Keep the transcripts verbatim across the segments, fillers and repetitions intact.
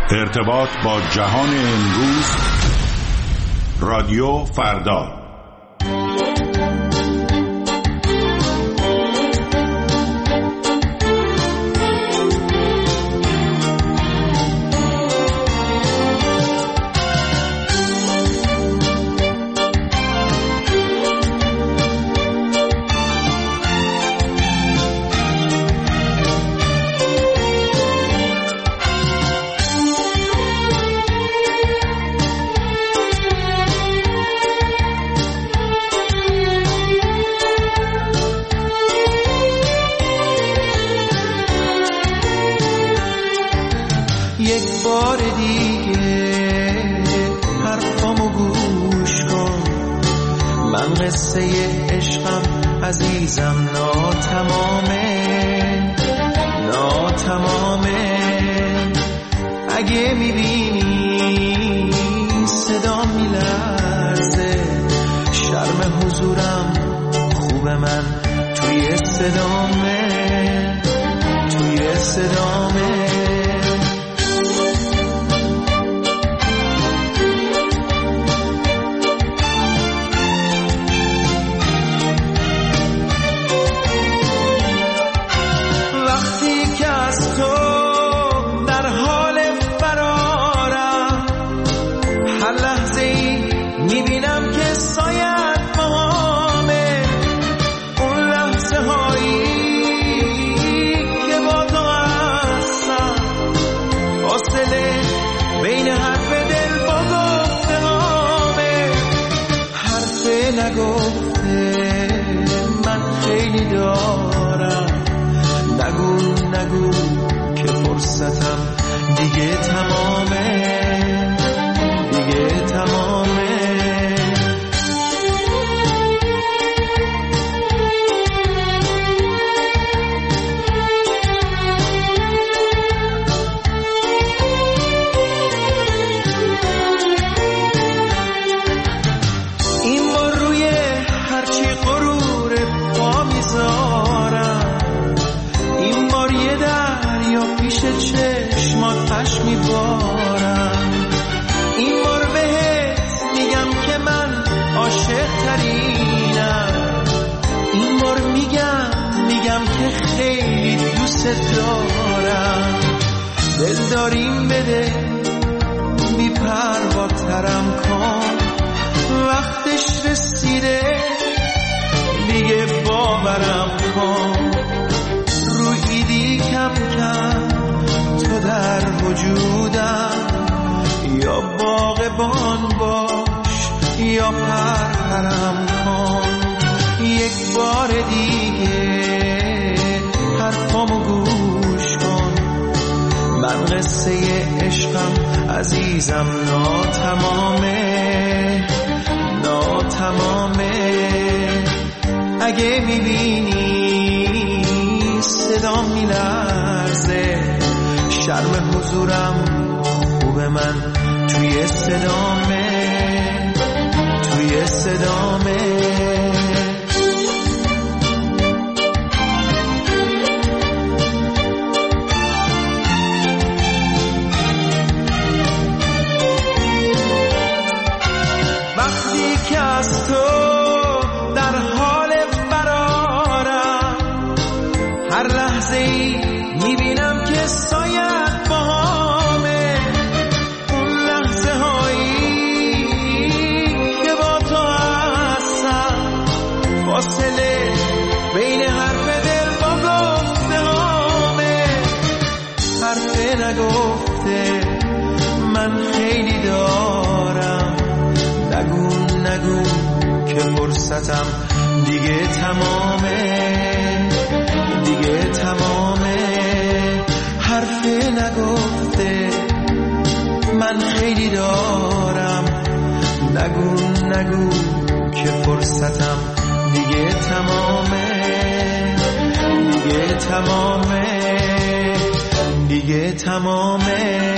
ارتباط با جهان امروز، رادیو فردا. یک بار دیگه حرفامو گوش کن، من قصه عشقم عزیزم ناتمامه ناتمامه. اگه میبینی صدا میلرزه، شرم حضورم خوبه من توی صدامه توی صدامه. نگفته من خیلی دارم، نگو نگو که فرصتم دیگه تمامه دیگه تمامه. این بار یه دریا پیش چشمات پش میبارم، این بار بهت میگم که من عاشق ترینم، این بار میگم میگم که خیلی دوست دارم. دل داریم بده بی پرواترم کن، وقتش رسیده دیگه باورم کن. رویدی کم کم تو در وجودم، یا باغبان باش یا پرپرم کن. یک بار دیگه حرفامو گوش کن، من قصه عشقم عزیزم ناتمامه ناتمامه. اگه میبینی صدا میلرزه، شرم حضورم خوبه من توی صدامه توی صدامه. وقتی که از تو در حال فرارم، هر لحظه ای میبینم که سایت باهامه، اون لحظه هایی که با تو هستم، فاصله بین حرف دل با گفته هامه. حرف نگفته من خیلی دارم، نگو نگو که فرصتم دیگه تمامه دیگه تمامه. حرف نگفته من خیلی دارم، نگو نگو که فرصتم دیگه تمامه دیگه تمامه دیگه تمامه.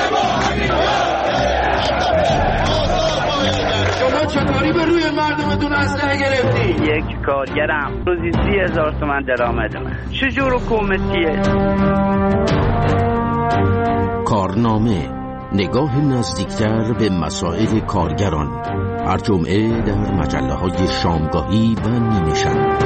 چطوری به روی مردمتون مسئله گرفتی؟ یک کارگرم روزی سی هزار تومن درآمدمه. چجور حکومتیه؟ کارنامه، نگاه نزدیکتر به مسائل کارگران، هر جمعه در مجله های شامگاهی و نیمه شب.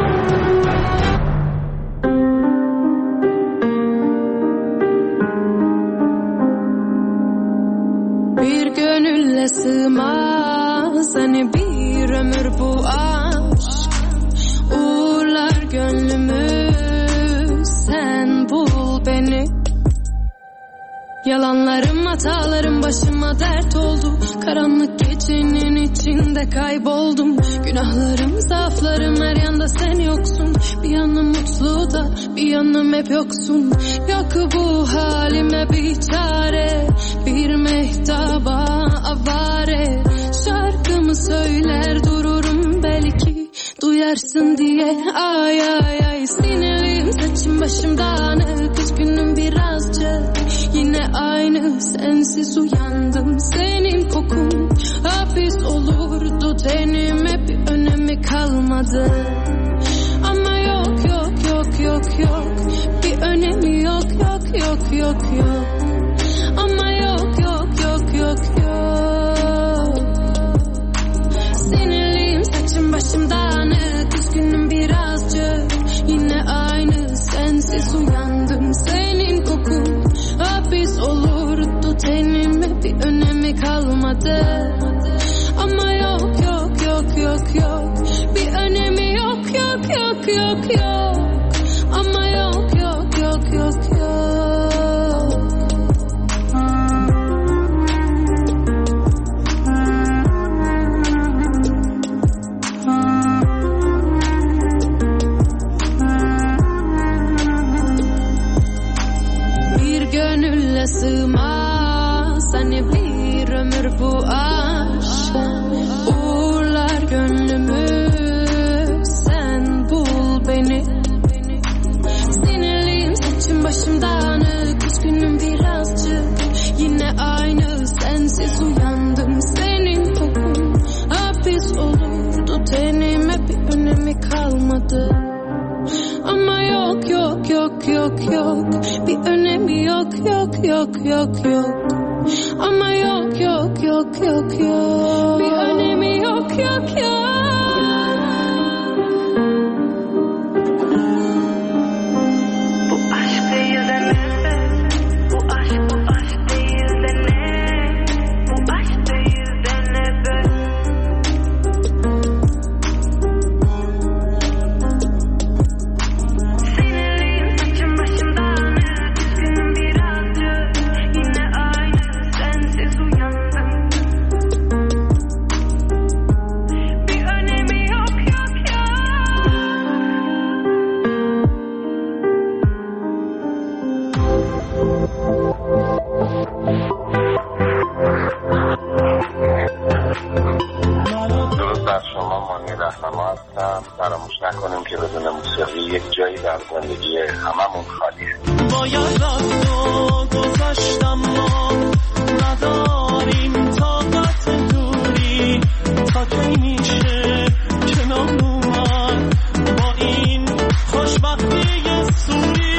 Bir gönülle sığmaz hani bir ömür bu aşk. Uğurlar gönlümü, sen bul beni. Yalanlarım, hatalarım başıma dert oldu. Karanlık gecenin içinde kayboldum. Günahlarım, zaaflarım, her yanda sen yoksun. Bir yanım mutlu da bir yanım hep yoksun. Yok bu halime bir çare, bir mehtaba avare. Şarkımı söyler dururum belki duyarsın diye. Ay ay ay sinirliyim, saçım başım dağınık, üzgünüm birazcık. Yine aynı sensiz uyandım, senin kokun hapis olurdu tenime, bir önemi kalmadı. Ama yok yok yok yok yok, bir önemi yok yok yok yok yok. Ama yok yok yok yok yok. Sinirliyim, saçım başım dağınık, üzgünüm birazcık. Yine aynı sensiz uyandım, senin kokun hapis olurdu tenime, bir önemi kalmadı. Ama yok yok yok yok yok, bir önemi yok yok yok yok yok. Ama yok yok yok yok yok. Gönülle sığmaz hani bir ömür bu aşk. Uğurlar gönlümü, sen bul beni. Sinirliyim, saçım başım dağınık, üzgünüm birazcık. Yine aynı sensiz uyandım, senin kokun hapis olurdu tenime, bir önemi kalmadı. Ama yok yok yok yok yok, bir önemi yok yok yok yok yok. Ama yok yok yok yok yok, bir önemi yok yok yok. Bu aşk değil de ne? Bu aşk bu aşk değil de ne? Bu aşk değil de ne be? فراموش نکنیم که بدون موسیقی یک جایی در زندگی هممون خالیه. باید رفت و گذشتم ما نداریم طاقت دوری، تا کی میشه کنار اومد با این خوشبختی سوری.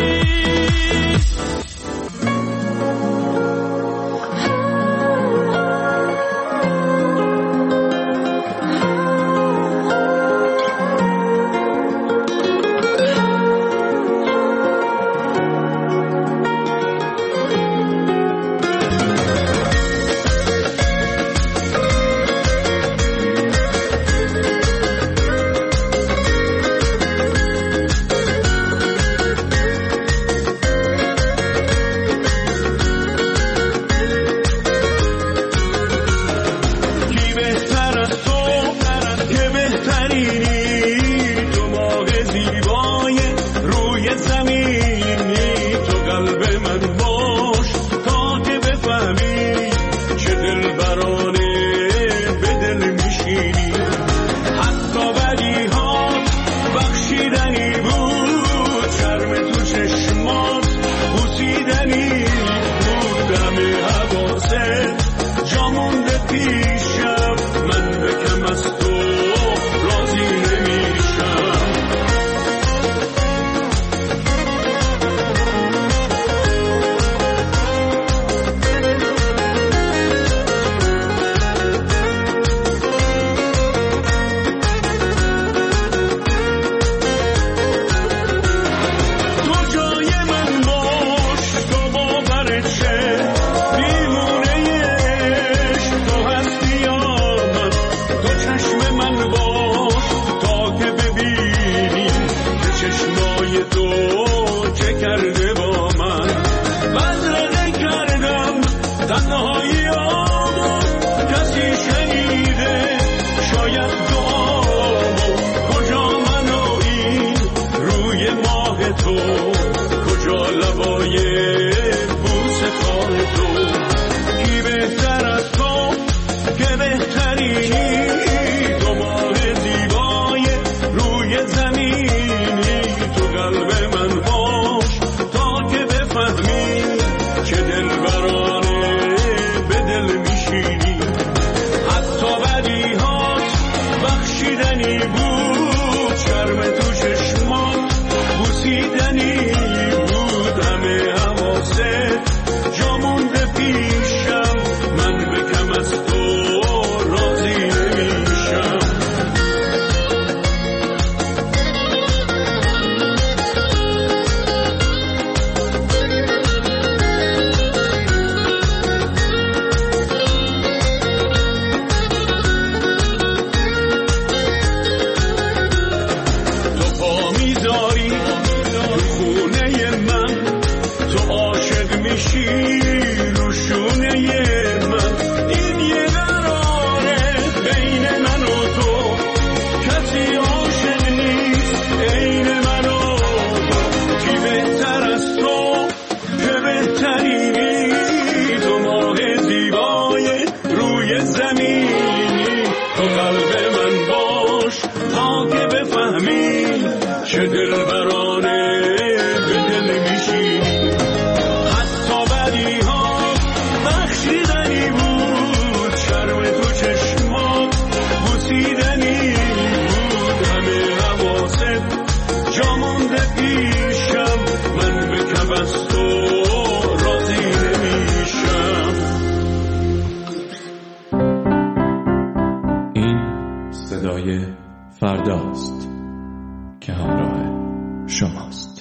که همراه شماست.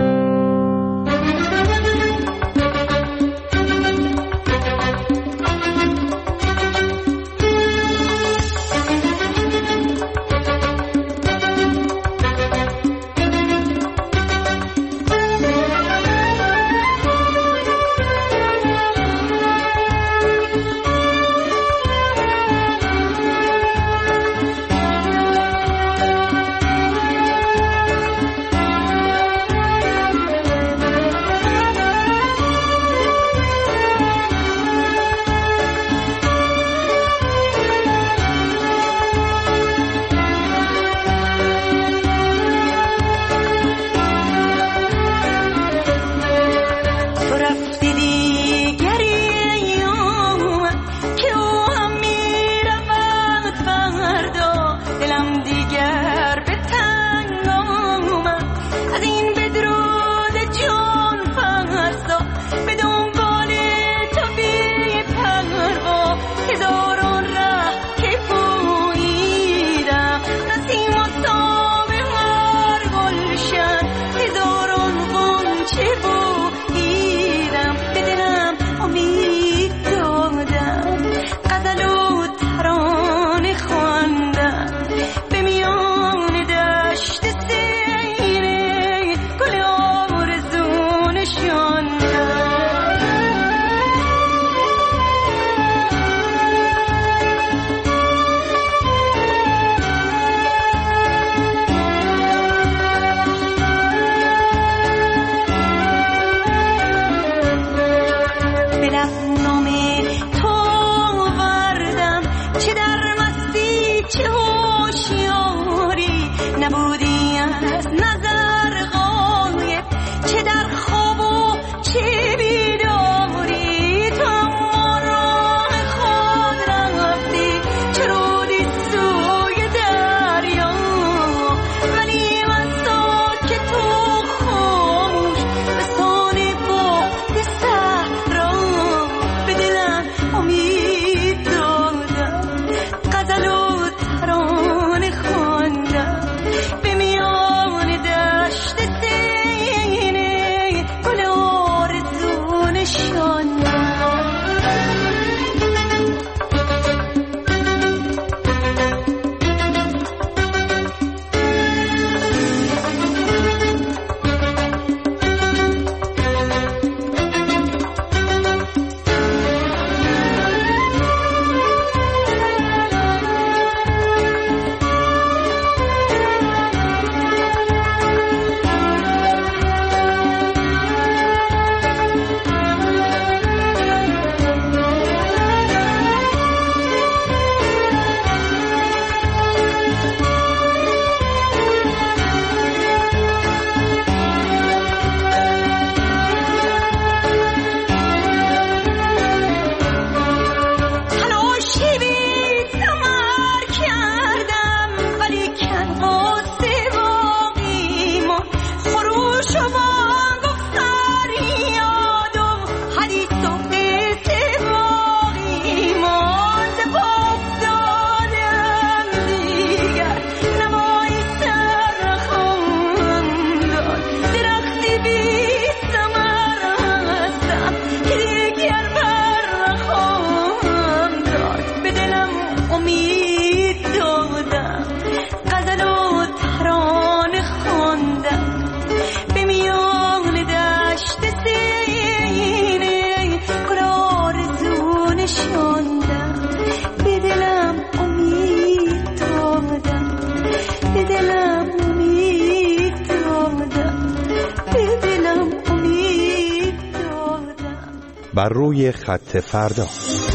بر روی خط فردا.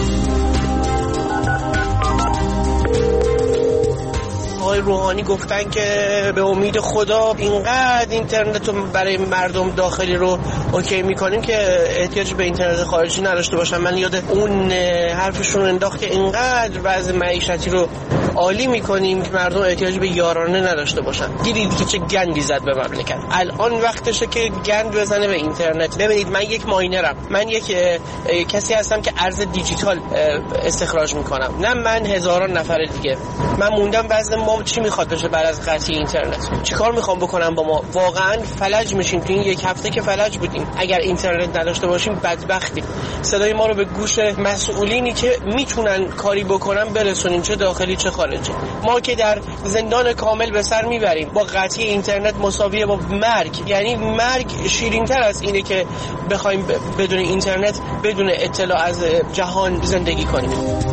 آقای روحانی گفتن که به امید خدا اینقدر اینترنت رو برای مردم داخلی رو اوکی میکنیم که احتیاج به اینترنت خارجی نداشته باشن. من یاد اون حرفشون انداخت که اینقدر وضع معیشتی رو عالی میکنیم که مردم احتیاج به یارانه نداشته باشن. دیدید که چه گندی زد به مملکت. الان وقتشه که گند بزنه به اینترنت. ببینید من یک ماینرم، من یک کسی هستم که ارز دیجیتال استخراج میکنم، نه من هزاران نفر دیگه. من موندم وضع ما چی میخواد بشه بعد از قطعی اینترنت. چیکار میخوام بکنم با ما؟ واقعا فلج میشیم. تو این یک هفته که فلج بودیم. اگر اینترنت نداشته باشیم بدبختیم. صدای ما رو به گوش مسئولینی که میتونن کاری بکنن برسونیم، چه داخلی چه خارجی. ما که در زندان کامل به سر میبریم. با قطعی اینترنت مساویه با مرگ. یعنی مرگ شیرین‌تر از اینه که بخوایم بدون اینترنت بدون اطلاع از جهان زندگی کنیم.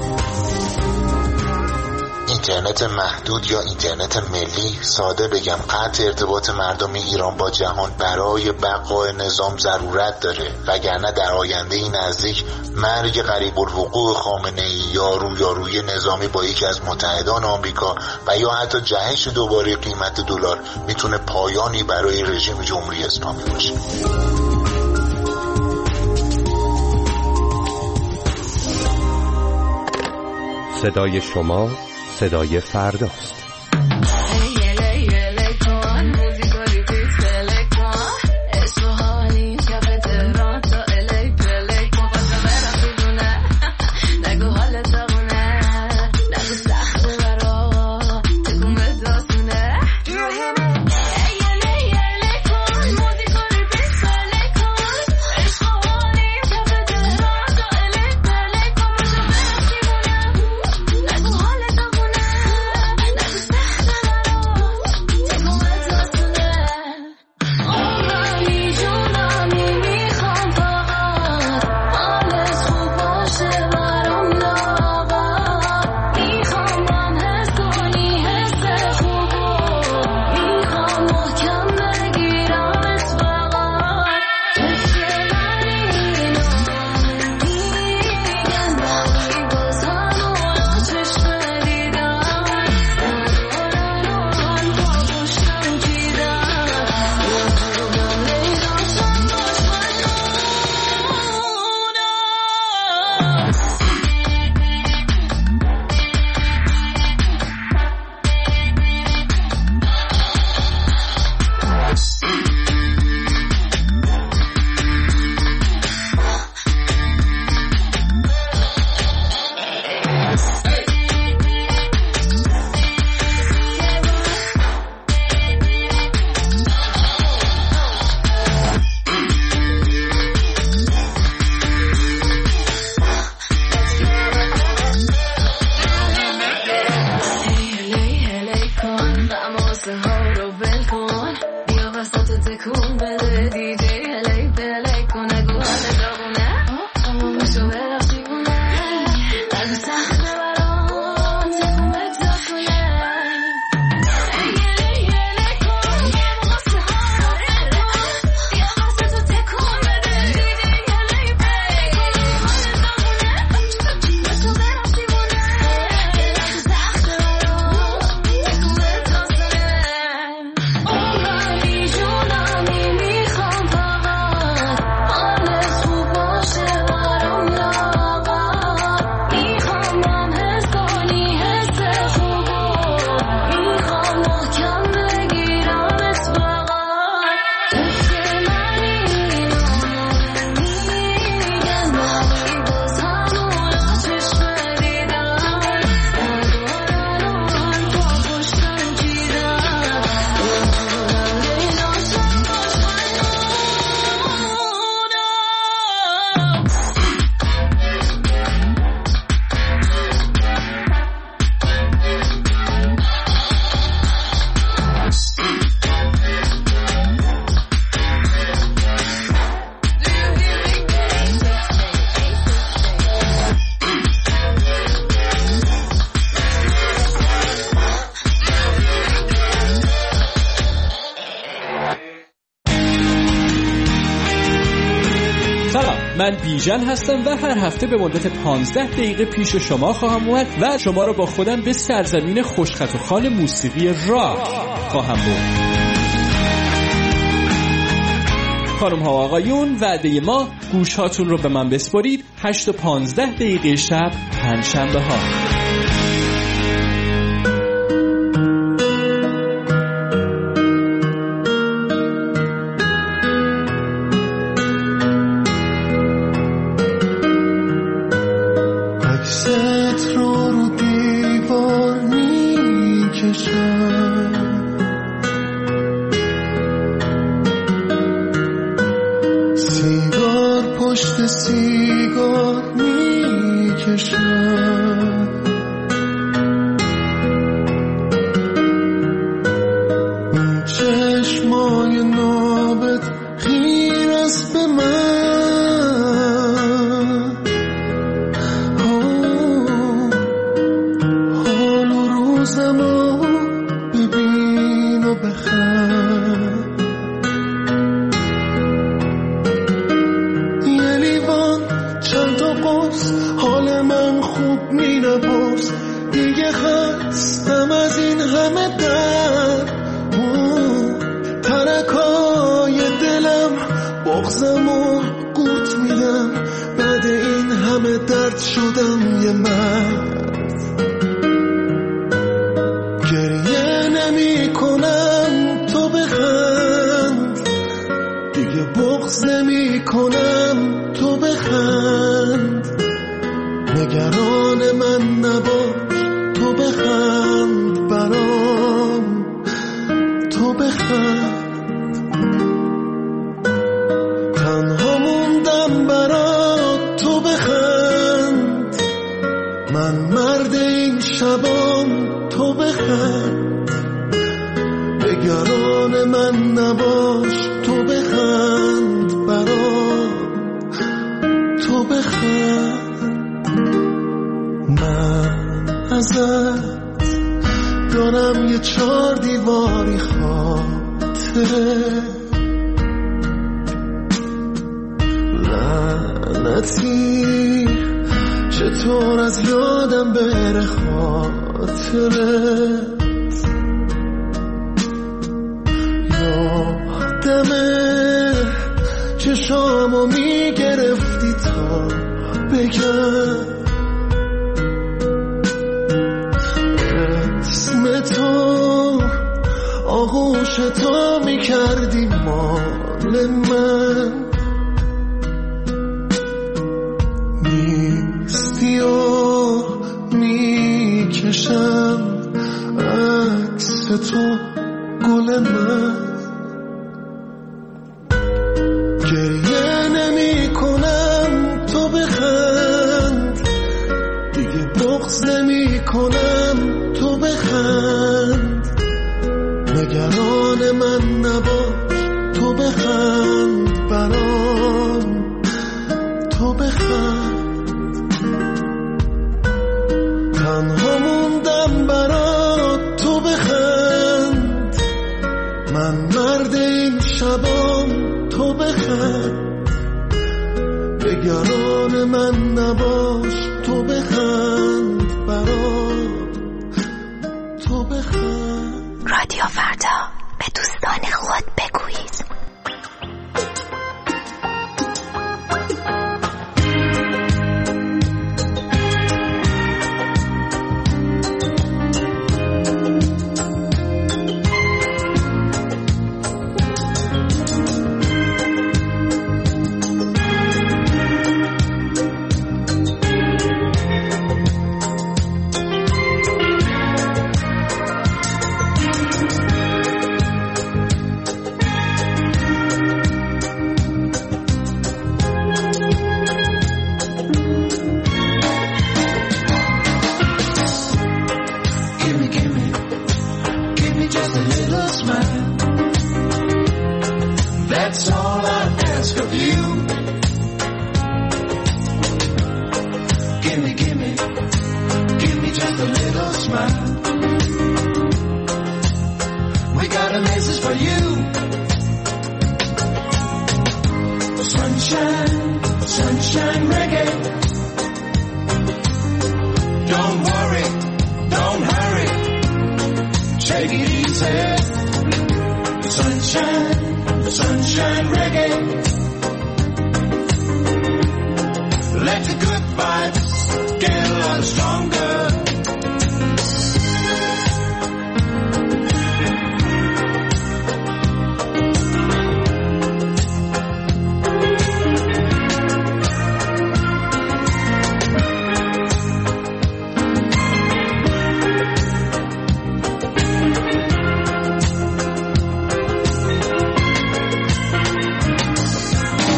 اینترنت محدود یا اینترنت ملی، ساده بگم قطع ارتباط مردم ایران با جهان برای بقای نظام ضرورت داره، وگرنه در آینده نزدیک مرگ قریب الوقوع خامنه‌ای یا رویارویی نظامی با یکی از متحدان آمریکا و یا حتی جهش دوباره قیمت دلار میتونه پایانی برای رژیم جمهوری اسلامی باشه. صدای شما صدای فرداست. من بیژن هستم و هر هفته به مدت پانزده دقیقه پیش شما خواهم اومد و شما رو با خودم به سرزمین خوشخط و خال موسیقی راک خواهم برد. خانم ها و آقایون، وعده ما گوش هاتون رو به من بسپارید. هشت و پانزده دقیقه شب پنجشنبه ها. تو بخند. یه لیوان چند تا قرص حال من خوب می نپرس، دیگه خستم از این همه درد. ترکای دلم بغزم و قورت میدم، بعد این همه درد شدم یه مرد. گریه نمی کنم تو بخند، دیگه بغز نمی کنم تو بخند. نگران من نباش تو بخند برام، تو بخند. تنها موندم برات تو بخند، من مرد این شبام تو بخند. نگران من نباش تو بخند برام، تو بخند. من ازت دارم یه چار دیواری خاطره، لعنتی چطور از یادم بره خاطرت. یادمه چشامو میگرفتی تا بگم اسم تو، آغوش تو میکردی مال من. نیستی و میکشم عکس تو گل من. گریه نمی کنم تو بخند، دیگه بغض نمی کنم تو بخند. نگران من نباش تو بخند برام، تو بخند. تنها موندم برات تو بخند، من مرد این شبام تو بخند. نگران من نباش تو بخند برام، تو بخند. رادیو فردا، به دوستان خود بگویید.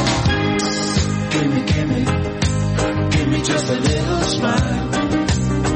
Give me, give me, give me just a little smile.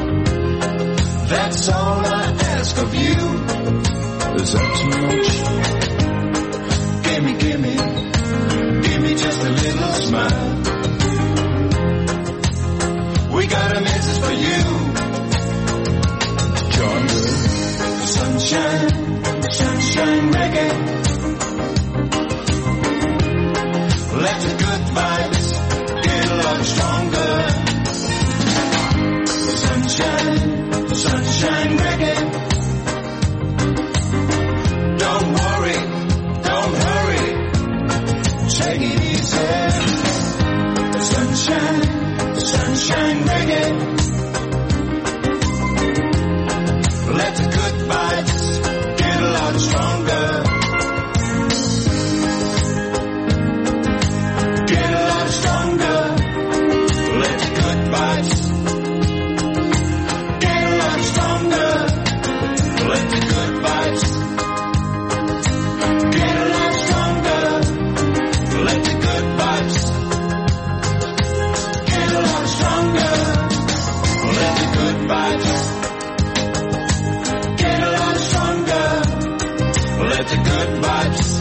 get the good vibes.